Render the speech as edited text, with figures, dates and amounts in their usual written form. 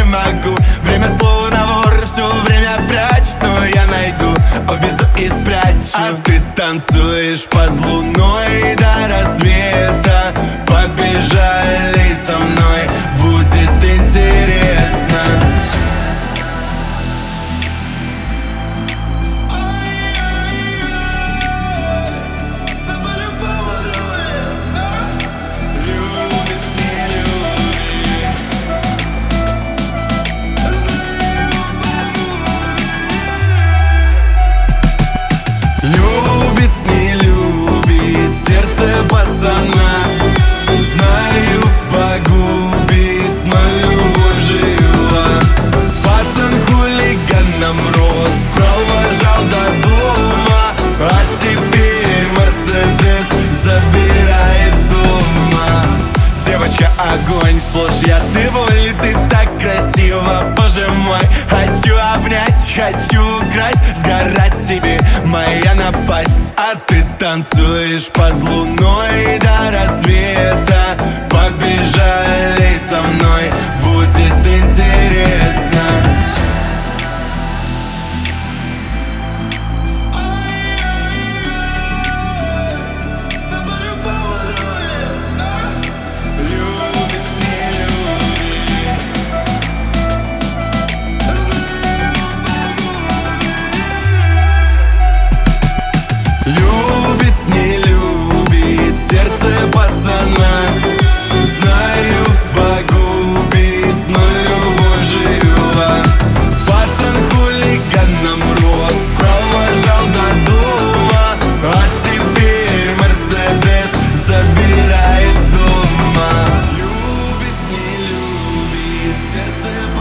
могу. Время словно вор, все время прячет, но я найду, увезу и спрячу. А ты танцуешь под луной до рассвета. Побежали со мной, будет интересно. Любит, не любит сердце пацана. Знаю, погубит, но любовь жива. Пацан хулиганом рос, провожал до дома, а теперь Мерседес забирает с дома. Девочка, огонь, сплошь я ты воли, ты так красиво, боже мой. Хочу обнять, хочу украсть, сгорать тебе моя напасть. А ты танцуешь под луной до рассвета. Побежали со мной, будет интересно. Любит, не любит сердце пацана. Знаю, погубит, но любовь жива. Пацан хулиганом рос, провожал до дома, а теперь Мерседес забирает с дома. Любит, не любит сердце